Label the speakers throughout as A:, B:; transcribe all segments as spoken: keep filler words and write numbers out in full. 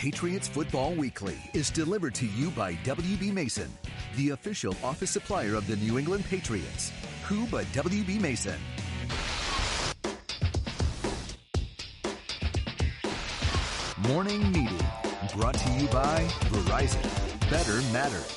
A: Patriots Football Weekly is delivered to you by W B. Mason, the official office supplier of the New England Patriots. Who but W B. Mason? Morning Meeting, brought to you by Verizon. Better matters.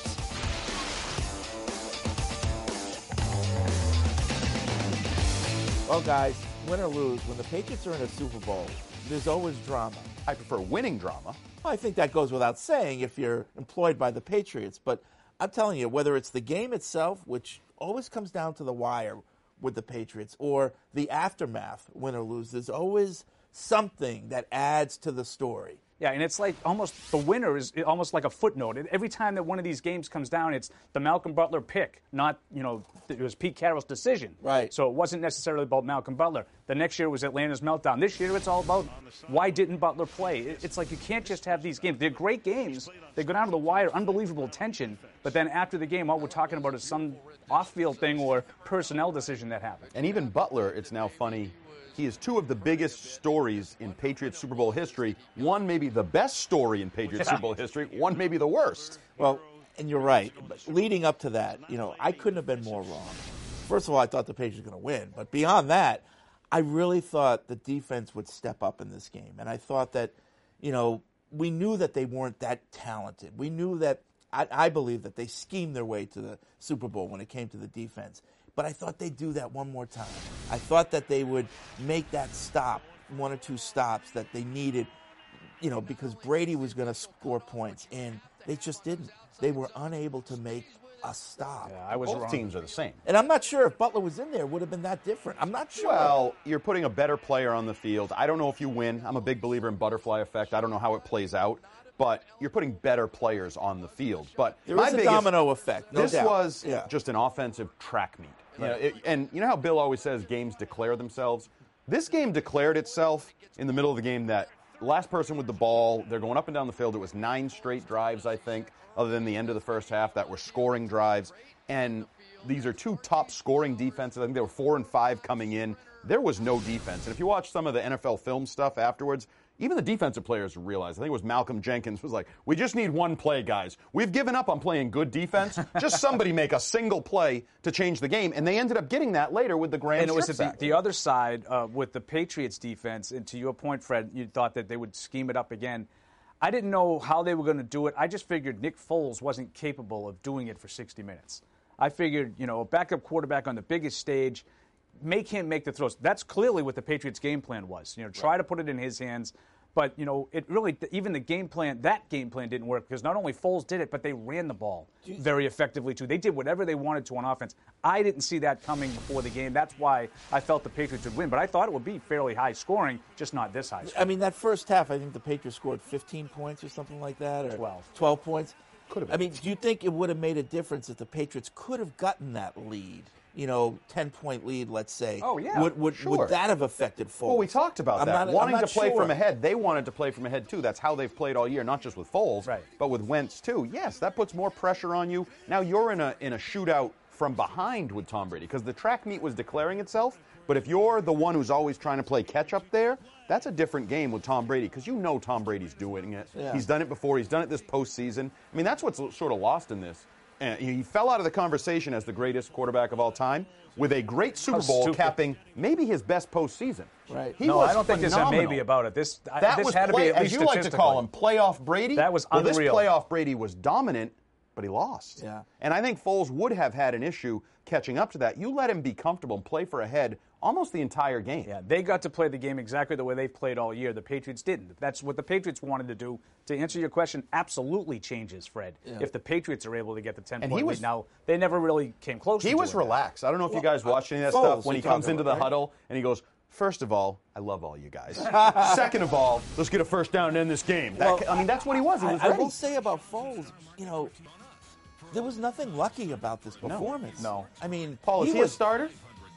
B: Well, guys, win or lose, when the Patriots are in a Super Bowl, there's always drama.
C: I prefer winning drama.
B: Well, I think that goes without saying if you're employed by the Patriots. But I'm telling you, whether it's the game itself, which always comes down to the wire with the Patriots, or the aftermath, win or lose, there's always something that adds to the story.
D: Yeah, and it's like almost the winner is almost like a footnote. Every time that one of these games comes down, it's the Malcolm Butler pick, not, you know, it was Pete Carroll's decision.
B: Right.
D: So it wasn't necessarily about Malcolm Butler. The next year was Atlanta's meltdown. This year it's all about why didn't Butler play? It's like you can't just have these games. They're great games. They go down to the wire, unbelievable tension. But then after the game, all we're talking about is some off-field thing or personnel decision that happened.
C: And even Butler, it's now funny. He is two of the biggest stories in Patriots Super Bowl history. One maybe the best story in Patriots
D: Yeah.
C: Super Bowl history. One maybe the worst.
B: Well, and you're right. But leading up to that, you know, I couldn't have been more wrong. First of all, I thought the Patriots were going to win. But beyond that, I really thought the defense would step up in this game. And I thought that, you know, we knew that they weren't that talented. We knew that, I, I believe that they schemed their way to the Super Bowl when it came to the defense. But I thought they'd do that one more time. I thought that they would make that stop, one or two stops that they needed, you know, because Brady was going to score points, and they just didn't. They were unable to make a stop.
D: Yeah, I was
C: Both
D: wrong.
C: teams are the same.
B: And I'm not sure if Butler was in there, it would have been that different. I'm not sure.
C: Well, you're putting a better player on the field. I don't know if you win. I'm a big believer in butterfly effect. I don't know how it plays out. But you're putting better players on the field. But
B: there
C: my
B: is a
C: biggest,
B: domino effect, no
C: This
B: doubt.
C: was
B: Yeah.
C: just an offensive track meet. You know,
B: Right.
C: it, and you know how Bill always says games declare themselves? This game declared itself in the middle of the game that last person with the ball, they're going up and down the field. It was nine straight drives, I think, other than the end of the first half, that were scoring drives. And these are two top scoring defenses. I think they were four and five coming in. There was no defense. And if you watch some of the N F L film stuff afterwards, even the defensive players realized, I think it was Malcolm Jenkins, was like, we just need one play, guys. We've given up on playing good defense. Just somebody make a single play to change the game. And they ended up getting that later with the grand
D: And it was
C: strip
D: the,
C: sack.
D: the other side uh, with the Patriots defense. And to your point, Fred, you thought that they would scheme it up again. I didn't know how they were going to do it. I just figured Nick Foles wasn't capable of doing it for sixty minutes. I figured, you know, a backup quarterback on the biggest stage, make him make the throws. That's clearly what the Patriots' game plan was. You know, try to put it in his hands. But, you know, it really, even the game plan, that game plan didn't work because not only Foles did it, but they ran the ball very effectively, too. They did whatever they wanted to on offense. I didn't see that coming before the game. That's why I felt the Patriots would win. But I thought it would be fairly high scoring, just not this high scoring.
B: I mean, that first half, I think the Patriots scored fifteen points or something like that. Or
D: twelve.
B: twelve points.
C: Could have
B: I
C: been.
B: mean, do you think it would have made a difference if the Patriots could have gotten that lead? You know, ten-point lead, let's say.
D: Oh, yeah,
B: Would, would,
C: sure.
B: would that have affected Foles?
C: Well, we talked about
B: I'm
C: that.
B: not-
C: Wanting
B: I'm not
C: to play
B: sure.
C: from ahead. They wanted to play from ahead, too. That's how they've played all year, not just with Foles,
D: Right.
C: but with Wentz, too. Yes, that puts more pressure on you. Now you're in a in a shootout from behind with Tom Brady because the track meet was declaring itself. But if you're the one who's always trying to play catch-up there, that's a different game with Tom Brady because you know Tom Brady's doing it.
B: Yeah.
C: He's done it before. He's done it this postseason. I mean, that's what's sort of lost in this. And he fell out of the conversation as the greatest quarterback of all time with a great Super
D: How
C: Bowl
D: stupid.
C: capping maybe his best postseason.
B: Right.
C: He
D: no,
C: was
D: I don't think there's a
C: phenomenal.
D: maybe about it. This, I-
C: That
D: this
C: was
D: had to
C: play,
D: be at least
C: as you like to call him,
D: statistically.
C: playoff Brady.
D: That was
C: well, this
D: unreal.
C: playoff Brady was dominant, but he lost.
B: Yeah.
C: And I think Foles would have had an issue catching up to that. You let him be comfortable and play for a head almost the entire game.
D: Yeah, they got to play the game exactly the way they've played all year. The Patriots didn't. That's what the Patriots wanted to do. To answer your question, absolutely changes, Fred.
B: Yeah.
D: If the Patriots are able to get the ten
C: And
D: point
C: he
D: lead.
C: was-
D: Now, they never really came close to
C: He was
D: doing that.
C: relaxed. I don't know if you guys
B: Well,
C: watched any of that
B: Foles,
C: stuff when
B: you're
C: he comes
B: talking
C: into the
B: about, right?
C: huddle and he goes, first of all, I love all you guys. Second of all, let's get a first down and end this game. That,
B: Well,
C: I mean, that's what he was. He was
B: I, I
C: ready.
B: will say about Foles, you know, there was nothing lucky about this performance.
D: no.
B: I mean,
C: Paul, is
B: he
C: he,
B: was
C: a starter?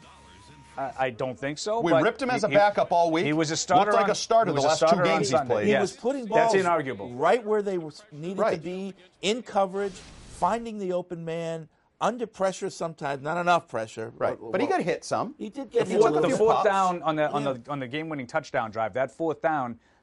D: I, I don't think so.
C: We
D: but
C: ripped him as a
D: he-
C: backup all week.
D: He was a starter.
C: Looked like
D: on-
C: a starter
D: he
C: the
D: was a
C: last two
D: starter on
C: games he's
D: Sunday.
C: played.
B: He
D: Yes.
B: was putting balls
D: That's inarguable.
B: right where they was, needed
C: Right.
B: to be, in coverage, finding the open man, under pressure sometimes, not enough pressure.
C: Right.
B: Well,
C: But he got hit some.
B: He did get
C: The
B: hit.
C: fourth-
B: a
D: The
B: little
C: few
D: fourth
C: pops.
D: down on the on
B: Yeah.
D: the on the game-winning touchdown drive. That fourth down,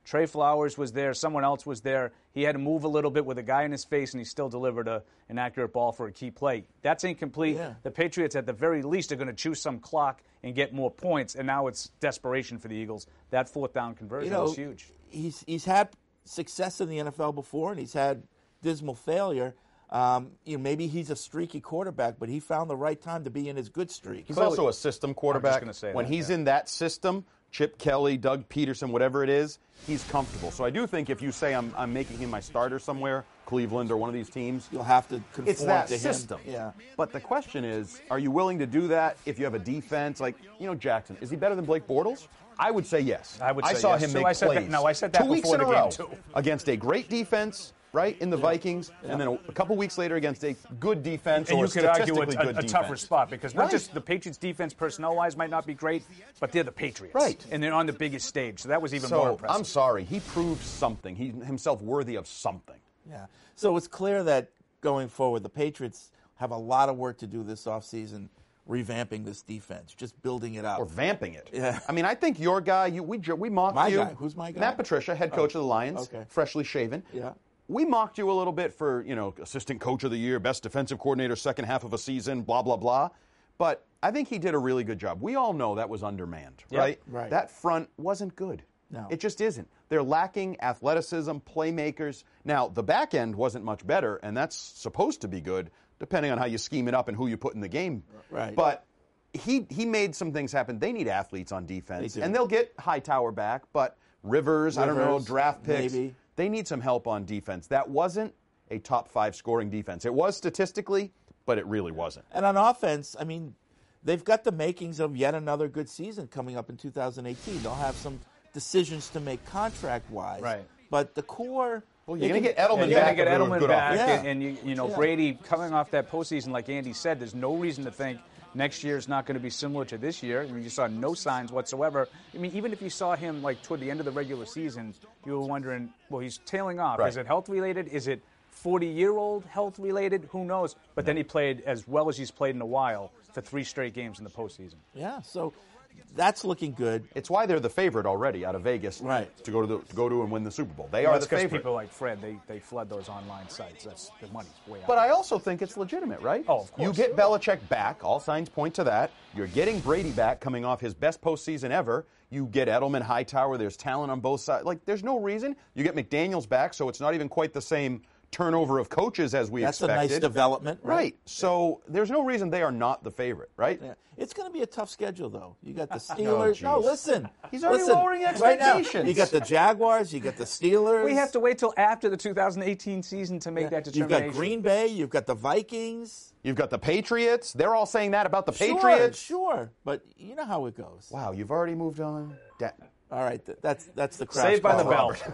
D: Trey Flowers was there. Someone else was there. He had to move a little bit with a guy in his face, and he still delivered a, an accurate ball for a key play. That's incomplete.
B: Yeah.
D: The Patriots, at the very least, are going to choose some clock and get more points, and now it's desperation for the Eagles. That fourth down conversion
B: you know,
D: was huge.
B: He's, he's had success in the N F L before, and he's had dismal failure. Um, you know, maybe he's a streaky quarterback, but he found the right time to be in his good streak.
C: He's also a system quarterback.
D: gonna say
C: when
D: that,
C: he's
D: yeah.
C: in that system, Chip Kelly, Doug Peterson, whatever it is, he's comfortable. So I do think if you say I'm, I'm making him my starter somewhere, Cleveland or one of these teams,
B: You'll have to conform
C: it's that
B: to him.
C: system.
B: Yeah.
C: But the question is, are you willing to do that if you have a defense like, you know, Jackson? Is he better than Blake Bortles? I would say yes.
D: I would say
C: saw
D: yes.
C: him
D: So
C: make
D: I said that-
C: plays.
D: no, I said that
C: two weeks
D: before
C: in
D: the
C: a
D: game,
C: row
D: too.
C: against a great defense, right, in the Vikings, and then a, a couple weeks later against a good defense
D: And
C: or
D: you could argue
C: statistically
D: a, a,
C: good
D: a tougher
C: defense.
D: spot because not
C: Right.
D: just the Patriots' defense personnel-wise might not be great, but they're the Patriots.
C: Right.
D: And they're on the biggest stage, so that was even more
C: So
D: impressive.
C: I'm sorry, he proved something. He himself worthy of something.
B: Yeah. So it's clear that going forward, the Patriots have a lot of work to do this offseason, revamping this defense, just building it up.
C: Or vamping it.
B: Yeah.
C: I mean, I think your guy, you, we we mocked
B: My
C: you.
B: guy. Who's my guy?
C: Matt Patricia, head coach of the Lions,
B: okay.
C: freshly shaven.
B: Yeah.
C: We mocked you a little bit for, you know, assistant coach of the year, best defensive coordinator, second half of a season, blah, blah, blah. But I think he did a really good job. We all know that was undermanned,
D: Yep.
C: right?
B: Right.
C: That front wasn't good.
B: No.
C: It just isn't. They're lacking athleticism, playmakers. Now, the back end wasn't much better, and that's supposed to be good, depending on how you scheme it up and who you put in the game.
B: Right.
C: But he he made some things happen. They need athletes on defense,
B: They do.
C: and they'll get Hightower back, but Rivers, I don't know,
B: Rivers,
C: draft picks.
B: maybe.
C: They need some help on defense. That wasn't a top five scoring defense. It was statistically, but it really wasn't.
B: And on offense, I mean, they've got the makings of yet another good season coming up in two thousand eighteen. They'll have some decisions to make contract-wise.
D: Right.
B: But the core...
C: Well,
B: they
C: you're going to
B: can-
C: get Edelman
D: And you're
C: back.
D: going to get
C: if they're
D: Edelman
C: good
D: back,
C: offense.
B: Yeah.
D: and, and you, you know
B: Yeah.
D: Brady coming off that postseason, like Andy said, there's no reason to think next year is not going to be similar to this year. I mean, you saw no signs whatsoever. I mean, even if you saw him like toward the end of the regular season, you were wondering, well, he's tailing off.
C: Right.
D: Is it health related? Is it forty-year-old health related? Who knows? But then he played as well as he's played in a while for three straight games in the postseason.
B: Yeah, so that's looking good.
C: It's why they're the favorite already out of Vegas
B: Right.
C: to go to the, to go to and win the Super Bowl. They
D: Well,
C: are
D: that's
C: the
D: because
C: favorite.
D: people like Fred, they, they flood those online sites. That's the money's way out.
C: But I also think it's legitimate, right?
D: Oh, of
C: You
D: course.
C: get Belichick back. All signs point to that. You're getting Brady back coming off his best postseason ever. You get Edelman, Hightower. There's talent on both sides. Like, there's no reason. You get McDaniels back, so it's not even quite the same turnover of coaches as we
B: That's
C: expected.
B: a nice development. Right.
C: Right. So there's no reason they are not the favorite, right?
B: Yeah. It's going to be a tough schedule, though. You got the
C: No,
B: Steelers. no,
C: geez.
B: listen.
C: He's already
B: listen,
C: lowering
B: right now,
C: expectations.
B: you got the Jaguars. You got the Steelers.
D: we have to wait till after the two thousand eighteen season to make
B: Yeah.
D: that
B: You've
D: determination.
B: got Green Bay. You've got the Vikings.
C: You've got the Patriots. They're all saying that about the
B: Sure,
C: Patriots.
B: sure. But you know how it goes.
C: Wow, you've already moved on. Da-
B: All right, th- that's that's the crowd.
D: Saved by the
B: call.
D: bell.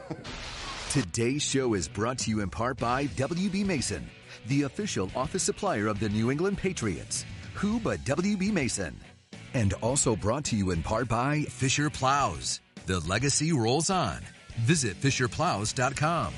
A: Today's show is brought to you in part by W B. Mason, the official office supplier of the New England Patriots. Who but W B. Mason? And also brought to you in part by Fisher Plows. The legacy rolls on. Visit fisher plows dot com.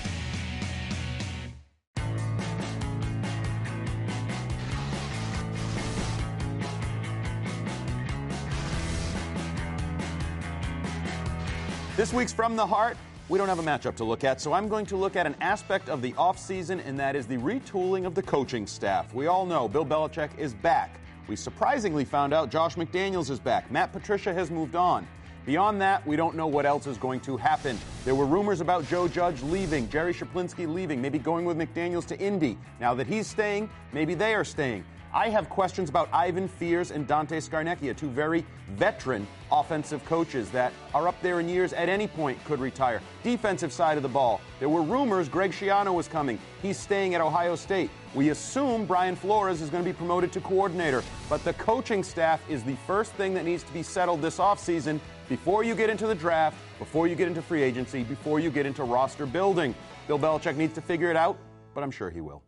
C: This week's From the Heart, we don't have a matchup to look at, so I'm going to look at an aspect of the offseason, and that is the retooling of the coaching staff. We all know Bill Belichick is back. We surprisingly found out Josh McDaniels is back. Matt Patricia has moved on. Beyond that, we don't know what else is going to happen. There were rumors about Joe Judge leaving, Jerry Shaplinsky leaving, maybe going with McDaniels to Indy. Now that he's staying, maybe they are staying. I have questions about Ivan Fears and Dante Scarnecchia, two very veteran offensive coaches that are up there in years, at any point could retire. Defensive side of the ball, there were rumors Greg Schiano was coming. He's staying at Ohio State. We assume Brian Flores is going to be promoted to coordinator, but the coaching staff is the first thing that needs to be settled this offseason before you get into the draft, before you get into free agency, before you get into roster building. Bill Belichick needs to figure it out, but I'm sure he will.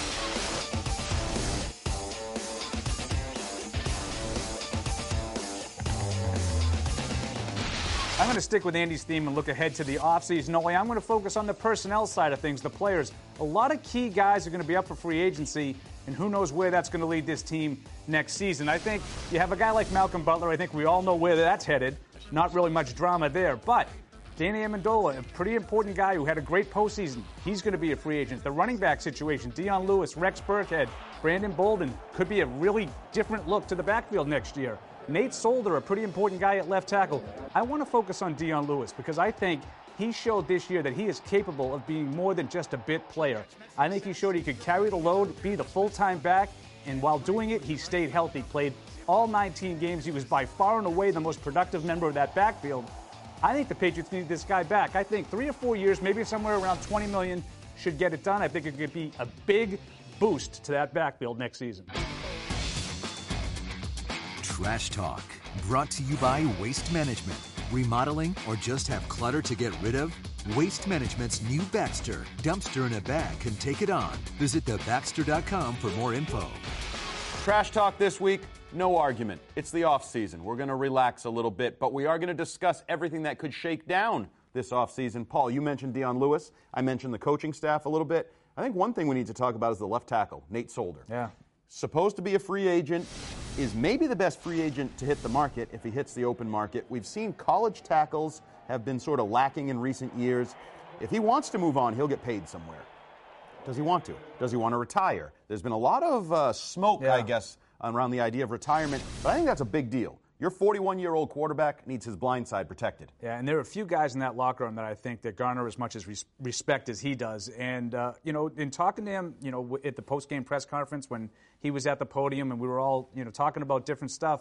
D: I'm going to stick with Andy's theme and look ahead to the offseason. No way, I'm going to focus on the personnel side of things, the players. A lot of key guys are going to be up for free agency, and who knows where that's going to lead this team next season. I think you have a guy like Malcolm Butler. I think we all know where that's headed. Not really much drama there. But Danny Amendola, a pretty important guy who had a great postseason. He's going to be a free agent. The running back situation, Dion Lewis, Rex Burkhead, Brandon Bolden, could be a really different look to the backfield next year. Nate Solder, a pretty important guy at left tackle. I want to focus on Dion Lewis because I think he showed this year that he is capable of being more than just a bit player. I think he showed he could carry the load, be the full-time back, and while doing it, he stayed healthy, played all nineteen games. He was by far and away the most productive member of that backfield. I think the Patriots need this guy back. I think three or four years, maybe somewhere around twenty million dollars should get it done. I think it could be a big boost to that backfield next season.
A: Trash Talk, brought to you by Waste Management. Remodeling or just have clutter to get rid of? Waste Management's new Baxter dumpster in a bag can take it on. Visit the baxter dot com for more info.
C: Trash Talk this week, no argument. It's the off season. We're going to relax a little bit, but we are going to discuss everything that could shake down this off season. Paul, you mentioned Dion Lewis. I mentioned the coaching staff a little bit. I think one thing we need to talk about is the left tackle, Nate Solder.
D: Yeah.
C: Supposed to be a free agent, is maybe the best free agent to hit the market if he hits the open market. We've seen college tackles have been sort of lacking in recent years. If he wants to move on, he'll get paid somewhere. Does he want to? Does he want to retire? There's been a lot of uh, smoke,
D: yeah.
C: I guess, around the idea of retirement, but I think that's a big deal. Your forty-one-year-old quarterback needs his blind side protected.
D: Yeah, and there are a few guys in that locker room that I think that garner as much as res- respect as he does. And, uh, you know, in talking to him, you know, at the post-game press conference when he was at the podium and we were all, you know, talking about different stuff,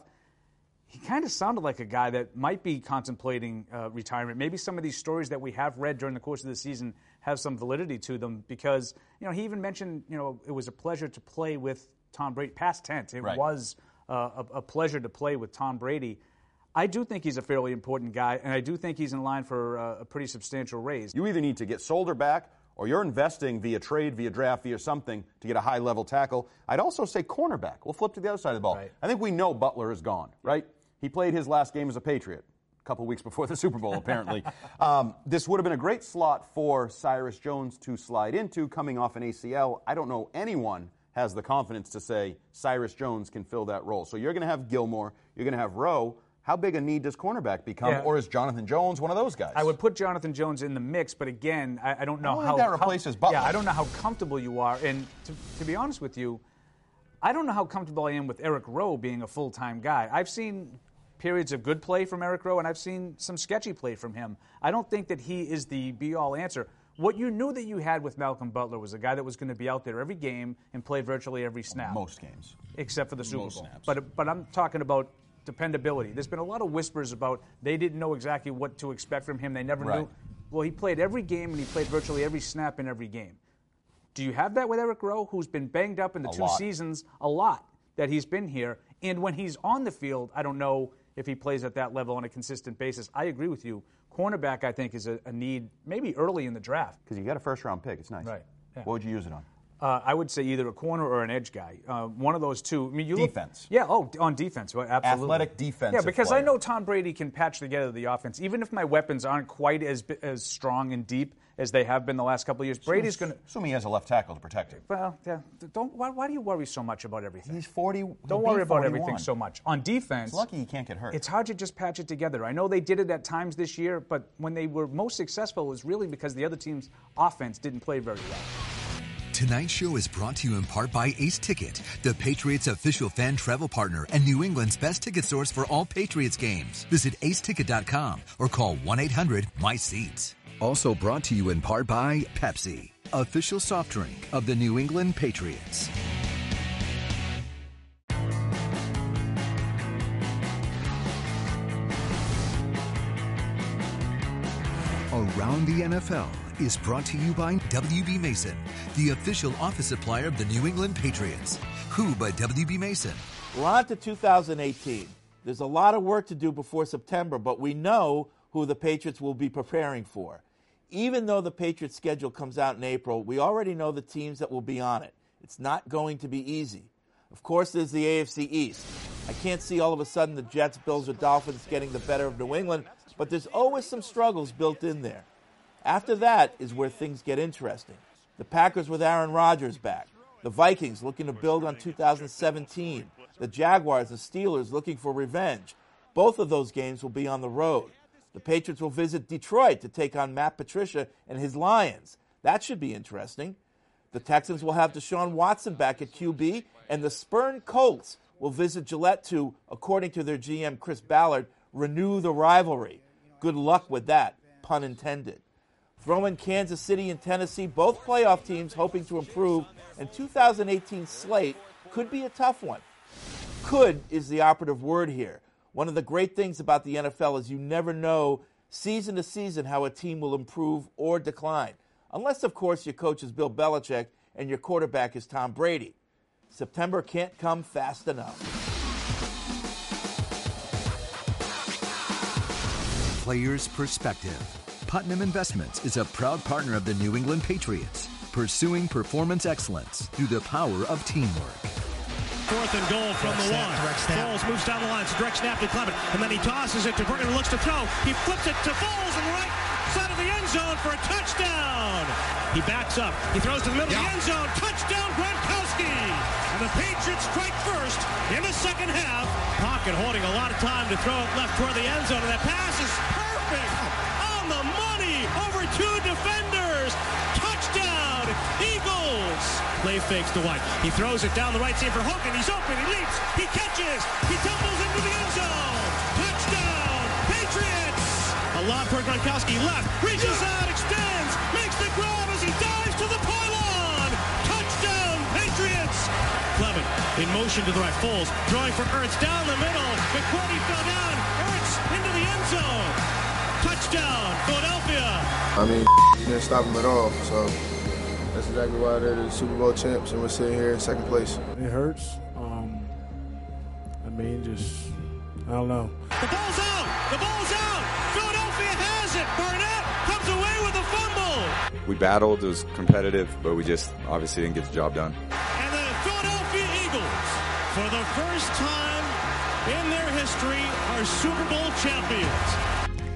D: he kind of sounded like a guy that might be contemplating uh, retirement. Maybe some of these stories that we have read during the course of the season have some validity to them because, you know, he even mentioned, you know, it was a pleasure to play with Tom Brady. Past tense, it
C: right.
D: was uh, a, a pleasure to play with Tom Brady. I do think he's a fairly important guy, and I do think he's in line for uh, a pretty substantial raise.
C: You either need to get Solder back or you're investing via trade, via draft, via something to get a high-level tackle. I'd also say cornerback. We'll flip to the other side of the ball.
D: Right.
C: I think we know Butler is gone, right? He played his last game as a Patriot a couple weeks before the Super Bowl, apparently. um, this would have been a great slot for Cyrus Jones to slide into coming off an A C L. I don't know anyone has the confidence to say Cyrus Jones can fill that role. So you're going to have Gilmore, you're going to have Rowe. How big a need does cornerback become,
D: yeah.
C: or is Jonathan Jones one of those guys?
D: I would put Jonathan Jones in the mix, but again, I, I don't know
C: I don't
D: how
C: think that replaces Butler.
D: Yeah, I don't know how comfortable you are. And to, to be honest with you, I don't know how comfortable I am with Eric Rowe being a full-time guy. I've seen periods of good play from Eric Rowe, and I've seen some sketchy play from him. I don't think that he is the be-all answer. What you knew that you had with Malcolm Butler was a guy that was going to be out there every game and play virtually every snap.
C: Most games.
D: Except for the Super
C: Most
D: Bowl.
C: snaps.
D: But, but I'm talking about dependability. There's been a lot of whispers about they didn't know exactly what to expect from him. They never
C: right.
D: knew. Well, he played every game, and he played virtually every snap in every game. Do you have that with Eric Rowe, who's been banged up in the
C: a
D: two
C: lot.
D: seasons a lot that he's been here? And when he's on the field, I don't know if he plays at that level on a consistent basis. I agree with you. Cornerback, I think, is a, a need maybe early in the draft.
C: Because you got a first-round pick. It's nice.
D: Right. Yeah.
C: What would you use it on?
D: Uh, I would say either a corner or an edge guy. Uh, one of those two. I mean, you
C: Defense.
D: Look, yeah, oh, on defense. Well, absolutely.
C: Athletic defensive
D: Yeah, because
C: player.
D: I know Tom Brady can patch together the offense. Even if my weapons aren't quite as as strong and deep as they have been the last couple of years, Brady's going to...
C: Assuming he has a left tackle to protect him.
D: Well, yeah. Don't. Why, why do you worry so much about everything?
C: He's forty.
D: Don't worry about everything so much. On defense...
C: It's lucky he can't get hurt.
D: It's hard to just patch it together. I know they did it at times this year, but when they were most successful, it was really because the other team's offense didn't play very well.
A: Tonight's show is brought to you in part by Ace Ticket, the Patriots official fan travel partner and New England's best ticket source for all Patriots games. Visit ace ticket dot com or call one eight hundred M Y SEATS. Also brought to you in part by Pepsi, official soft drink of the New England Patriots. Around the N F L is brought to you by W B. Mason, the official office supplier of the New England Patriots. Who but W B. Mason?
B: We're on to two thousand eighteen. There's a lot of work to do before September, but we know who the Patriots will be preparing for. Even though the Patriots' schedule comes out in April, we already know the teams that will be on it. It's not going to be easy. Of course, there's the A F C East. I can't see all of a sudden the Jets, Bills, or Dolphins getting the better of New England, but there's always some struggles built in there. After that is where things get interesting. The Packers with Aaron Rodgers back. The Vikings looking to build on two thousand seventeen. The Jaguars and Steelers looking for revenge. Both of those games will be on the road. The Patriots will visit Detroit to take on Matt Patricia and his Lions. That should be interesting. The Texans will have Deshaun Watson back at Q B, and the Spurn Colts will visit Gillette to, according to their G M Chris Ballard, renew the rivalry. Good luck with that, pun intended. Throw in Kansas City and Tennessee, both playoff teams hoping to improve, and two thousand eighteen slate could be a tough one. Could is the operative word here. One of the great things about the N F L is you never know season to season how a team will improve or decline. Unless, of course, your coach is Bill Belichick and your quarterback is Tom Brady. September can't come fast enough.
A: Players' perspective. Putnam Investments is a proud partner of the New England Patriots, pursuing performance excellence through the power of teamwork.
E: Fourth and goal from the one. Foles moves down the line. It's a direct snap to Clement. And then he tosses it to Burton, who looks to throw. He flips it to Foles in the right side of the end zone for a touchdown. He backs up. He throws to the middle yeah. of the end zone. Touchdown, Gronkowski. And the Patriots strike first in the second half. Pocket holding a lot of time to throw it left toward the end zone. And that pass is perfect. On the money. Over two defenders. Touchdown, Eagles. Play fakes to White. He throws it down the right seam for Hogan. He's open. He leaps. He catches. He tumbles into the end zone. Touchdown, Patriots. A lob for Gronkowski. Left. Reaches out. Extends. Makes the grab as he dives to the pylon. Touchdown, Patriots. Clement in motion to the right. Foles throwing for Ertz down the middle. McCourty fell down. Ertz into the end zone. Touchdown, Philadelphia.
F: I mean, you didn't stop him at all, so that's exactly why they're the Super Bowl champs, and we're sitting here in second place.
G: It hurts. Um, I mean, just, I don't know.
E: The ball's out! The ball's out! Philadelphia has it! Barnett comes away with a fumble!
H: We battled, it was competitive, but we just obviously didn't get the job done.
E: And the Philadelphia Eagles, for the first time in their history, are Super Bowl champions.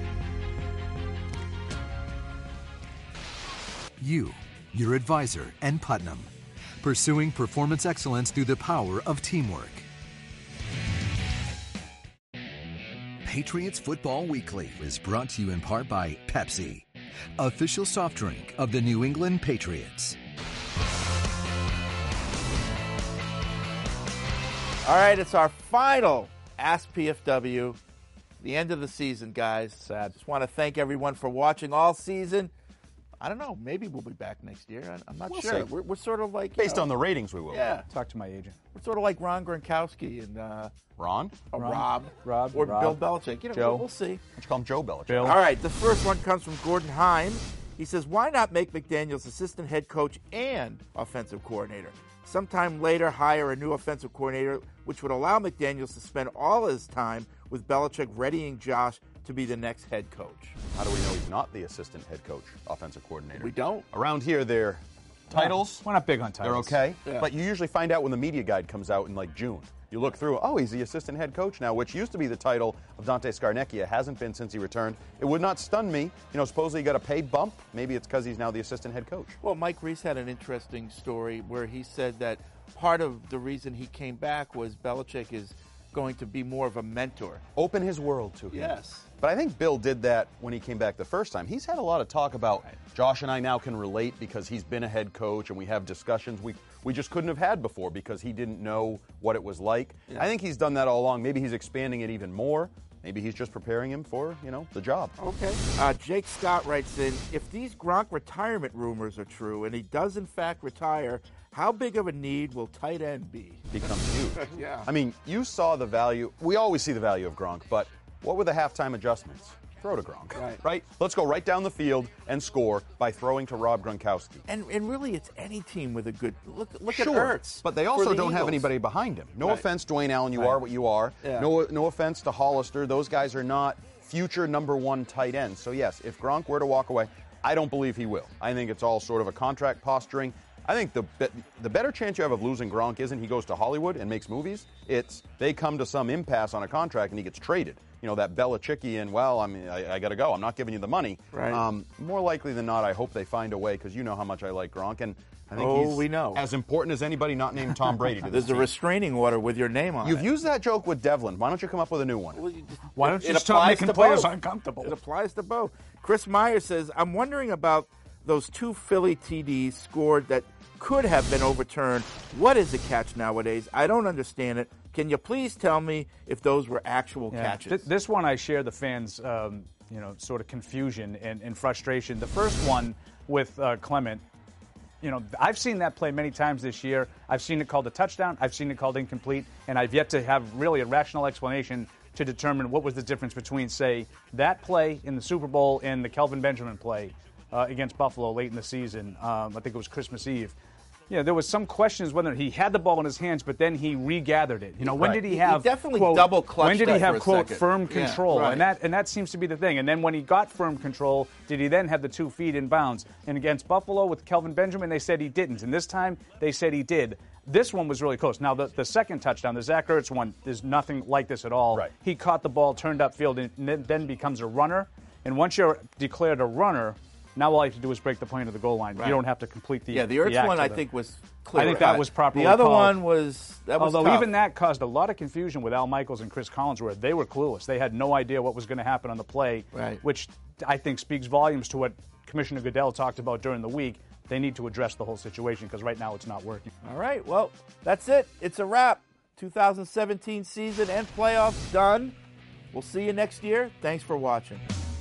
A: You, your advisor, and Putnam, pursuing performance excellence through the power of teamwork. Patriots Football Weekly is brought to you in part by Pepsi, official soft drink of the New England Patriots.
B: All right, it's our final Ask P F W, the end of the season, guys.
D: Sad.
B: Just want to thank everyone for watching all season. I don't know. Maybe we'll be back next year. I'm not
C: We'll
B: sure.
C: see.
B: We're, we're sort of like...
C: Based
B: know,
C: on the ratings, we will.
B: Yeah.
D: Talk to my agent.
B: We're sort of like Ron Gronkowski and uh,
C: Ron?
B: or
D: Ron?
B: Rob.
D: Rob,
B: Or
D: Rob.
B: Bill Belichick. You know,
D: Joe.
B: we'll, we'll see.
C: Why don't you call him Joe Belichick?
D: Bill.
B: All right, the first one comes from Gordon Heim. He says, why not make McDaniels assistant head coach and offensive coordinator? Sometime later, hire a new offensive coordinator, which would allow McDaniels to spend all his time with Belichick readying Josh to be the next head coach.
C: How do we know he's not the assistant head coach, offensive coordinator?
B: We don't.
C: Around here, they're titles.
D: We're not big on
C: They're
D: titles.
C: okay.
B: Yeah.
C: But you usually find out when the media guide comes out in like June. You look through, oh, he's the assistant head coach now, which used to be the title of Dante Scarnecchia. Hasn't been since he returned. It would not stun me. You know, supposedly he got a pay bump. Maybe it's because he's now the assistant head coach.
B: Well, Mike Reese had an interesting story where he said that part of the reason he came back was Belichick is going to be more of a mentor.
C: Open his world to him.
B: Yes.
C: But I think Bill did that when he came back the first time. He's had a lot of talk about Josh and I now can relate because he's been a head coach and we have discussions we we just couldn't have had before because he didn't know what it was like.
B: Yeah.
C: I think he's done that all along. Maybe he's expanding it even more. Maybe he's just preparing him for, you know, the job.
B: Okay. Uh, Jake Scott writes in, if these Gronk retirement rumors are true and he does in fact retire, how big of a need will tight end be?
C: Becomes huge.
B: Yeah.
C: I mean, you saw the value. We always see the value of Gronk, but what were the halftime adjustments? Throw to Gronk.
B: Right.
C: Right? Let's go right down the field and score by throwing to Rob Gronkowski.
B: And and really, it's any team with a good look. Look
C: Sure,
B: at Ertz.
C: but they
B: for
C: also
B: the
C: don't have
B: Eagles.
C: anybody behind him. No
B: Right.
C: offense, Dwayne Allen, you
B: Right.
C: are what you are.
B: Yeah.
C: No, no offense to Hollister. Those guys are not future number one tight ends. So yes, if Gronk were to walk away, I don't believe he will. I think it's all sort of a contract posturing. I think the be- the better chance you have of losing Gronk isn't he goes to Hollywood and makes movies. It's they come to some impasse on a contract and he gets traded. you know, that Belichickian, well, I mean, I, I got to go. I'm not giving you the money.
B: Right.
C: Um, more likely than not, I hope they find a way, because you know how much I like Gronk, and I think
B: Oh,
C: he's
B: we know.
C: as important as anybody not named Tom Brady to this
B: There's a
C: team.
B: restraining order with your name on
C: You've
B: it.
C: used that joke with Devlin. Why don't you come up with a new one?
B: Well, you just-
D: Why don't
B: it-
D: you
B: it
D: stop
B: applies
D: making
B: to
D: players
B: both.
D: uncomfortable?
B: It applies to both. Chris Meyer says, I'm wondering about those two Philly T Ds scored that could have been overturned. What is a catch nowadays? I don't understand it. Can you please tell me if those were actual
D: Yeah.
B: catches?
D: Th- this one I share the fans' um, you know, sort of confusion and, and frustration. The first one with uh, Clement, you know, I've seen that play many times this year. I've seen it called a touchdown. I've seen it called incomplete. And I've yet to have really a rational explanation to determine what was the difference between, say, that play in the Super Bowl and the Kelvin Benjamin play uh, against Buffalo late in the season. Um, I think it was Christmas Eve. You know, there was some questions whether he had the ball in his hands, but then he regathered it. You know, when
B: Right.
D: did he
B: He- he
D: have
B: definitely
D: quote,
B: double clutched
D: When did he
B: that
D: have
B: for a
D: quote
B: second.
D: firm
B: Yeah,
D: control?
B: right.
D: And that and that seems to be the thing. And then when he got firm control, did he then have the two feet in bounds? And against Buffalo with Kelvin Benjamin, they said he didn't. And this time, they said he did. This one was really close. Now, the, the second touchdown, the Zach Ertz one, there's nothing like this at all.
C: Right.
D: He caught the ball, turned upfield, and then- then becomes a runner. And once you're declared a runner, now all you have to do is break the plane to the goal line.
B: Right.
D: You don't have to complete the
B: yeah, the Ertz
D: act
B: one
D: of
B: I
D: the-
B: think was clear.
D: I think that
B: cut.
D: was properly
B: The other
D: called.
B: one was that was
D: Although
B: tough.
D: even that caused a lot of confusion with Al Michaels and Chris Collinsworth. They were clueless. They had no idea what was going to happen on the play,
B: Right.
D: which I think speaks volumes to what Commissioner Goodell talked about during the week. They need to address the whole situation because right now it's not working.
B: All right, well, that's it. It's a wrap. two thousand seventeen season and playoffs done. We'll see you next year. Thanks for watching.